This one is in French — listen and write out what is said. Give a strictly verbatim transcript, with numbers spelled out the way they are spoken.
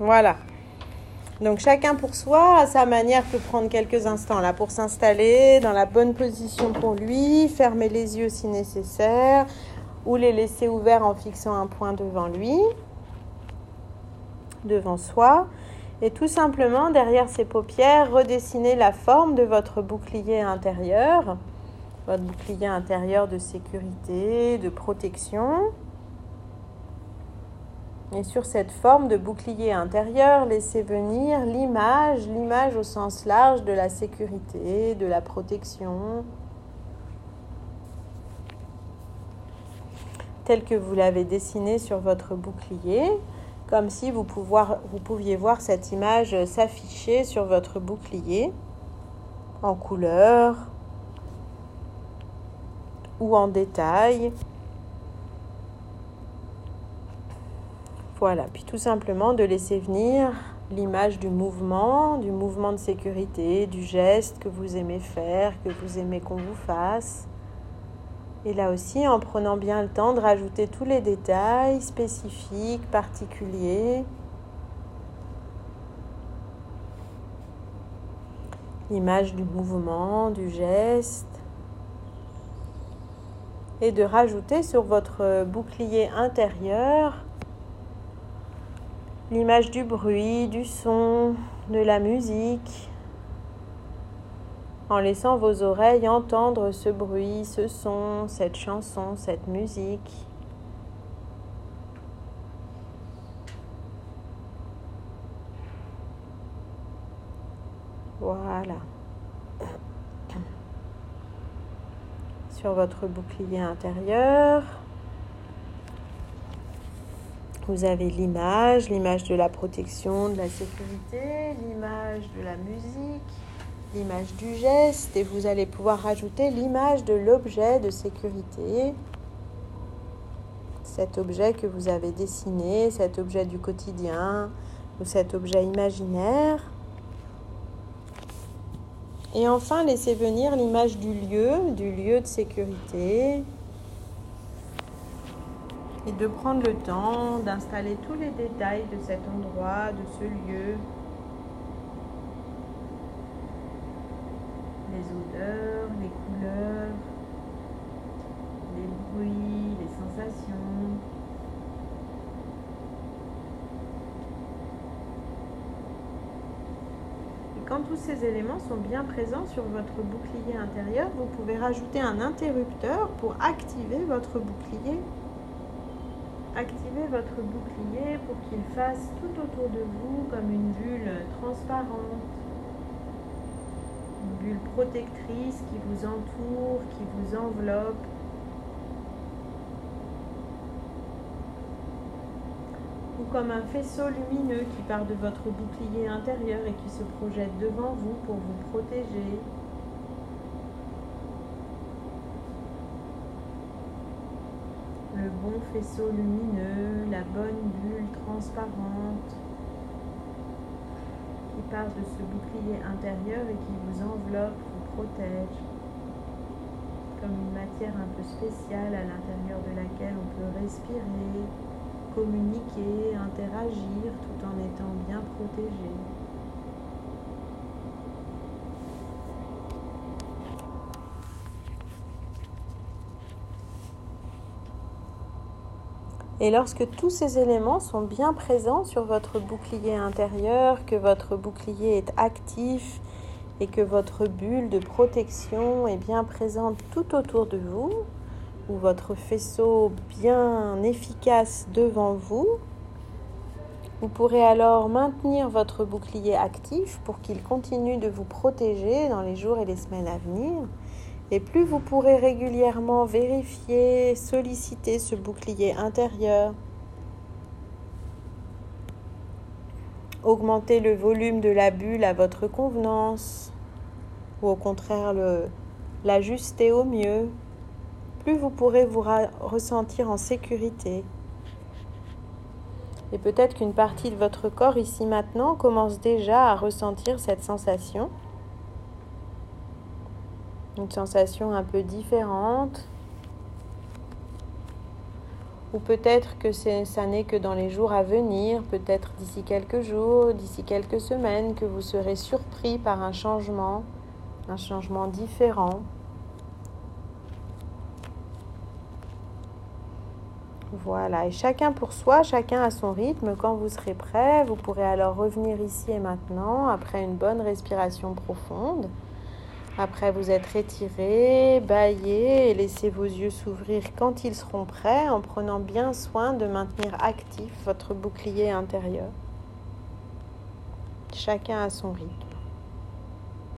Voilà. Donc chacun pour soi, à sa manière, peut prendre quelques instants là pour s'installer dans la bonne position pour lui, fermer les yeux si nécessaire, ou les laisser ouverts en fixant un point devant lui, devant soi. Et tout simplement, derrière ses paupières, redessiner la forme de votre bouclier intérieur, votre bouclier intérieur de sécurité, de protection. Et sur cette forme de bouclier intérieur, laissez venir l'image, l'image au sens large de la sécurité, de la protection, telle que vous l'avez dessinée sur votre bouclier, comme si vous, pouvoir, vous pouviez voir cette image s'afficher sur votre bouclier, en couleur ou en détail. Voilà, puis tout simplement de laisser venir l'image du mouvement, du mouvement de sécurité, du geste que vous aimez faire, que vous aimez qu'on vous fasse. Et là aussi, en prenant bien le temps de rajouter tous les détails spécifiques, particuliers. L'image du mouvement, du geste. Et de rajouter sur votre bouclier intérieur l'image du bruit, du son, de la musique, en laissant vos oreilles entendre ce bruit, ce son, cette chanson, cette musique. Voilà. Sur votre bouclier intérieur, vous avez l'image, l'image de la protection, de la sécurité, l'image de la musique, l'image du geste, et vous allez pouvoir rajouter l'image de l'objet de sécurité, cet objet que vous avez dessiné, cet objet du quotidien ou cet objet imaginaire. Et enfin, laissez venir l'image du lieu, du lieu de sécurité, et de prendre le temps d'installer tous les détails de cet endroit, de ce lieu. Les odeurs, les couleurs, les bruits, les sensations. Et quand tous ces éléments sont bien présents sur votre bouclier intérieur, vous pouvez rajouter un interrupteur pour activer votre bouclier. Activez votre bouclier pour qu'il fasse tout autour de vous comme une bulle transparente, une bulle protectrice qui vous entoure, qui vous enveloppe. Ou comme un faisceau lumineux qui part de votre bouclier intérieur et qui se projette devant vous pour vous protéger. Le bon faisceau lumineux, la bonne bulle transparente qui part de ce bouclier intérieur et qui vous enveloppe, vous protège, comme une matière un peu spéciale à l'intérieur de laquelle on peut respirer, communiquer, interagir tout en étant bien protégé. Et lorsque tous ces éléments sont bien présents sur votre bouclier intérieur, que votre bouclier est actif et que votre bulle de protection est bien présente tout autour de vous, ou votre faisceau bien efficace devant vous, vous pourrez alors maintenir votre bouclier actif pour qu'il continue de vous protéger dans les jours et les semaines à venir. Et plus vous pourrez régulièrement vérifier, solliciter ce bouclier intérieur, augmenter le volume de la bulle à votre convenance, ou au contraire le, l'ajuster au mieux, plus vous pourrez vous ra- ressentir en sécurité. Et peut-être qu'une partie de votre corps ici maintenant commence déjà à ressentir cette sensation. Une sensation un peu différente, Ou peut-être que c'est, ça n'est que dans les jours à venir, peut-être d'ici quelques jours, d'ici quelques semaines, que vous serez surpris par un changement, un changement différent. Voilà, et chacun pour soi, chacun à son rythme. Quand vous serez prêt, vous pourrez alors revenir ici et maintenant, après une bonne respiration profonde. Après vous être étiré, baillé et laissez vos yeux s'ouvrir quand ils seront prêts, en prenant bien soin de maintenir actif votre bouclier intérieur. Chacun à son rythme.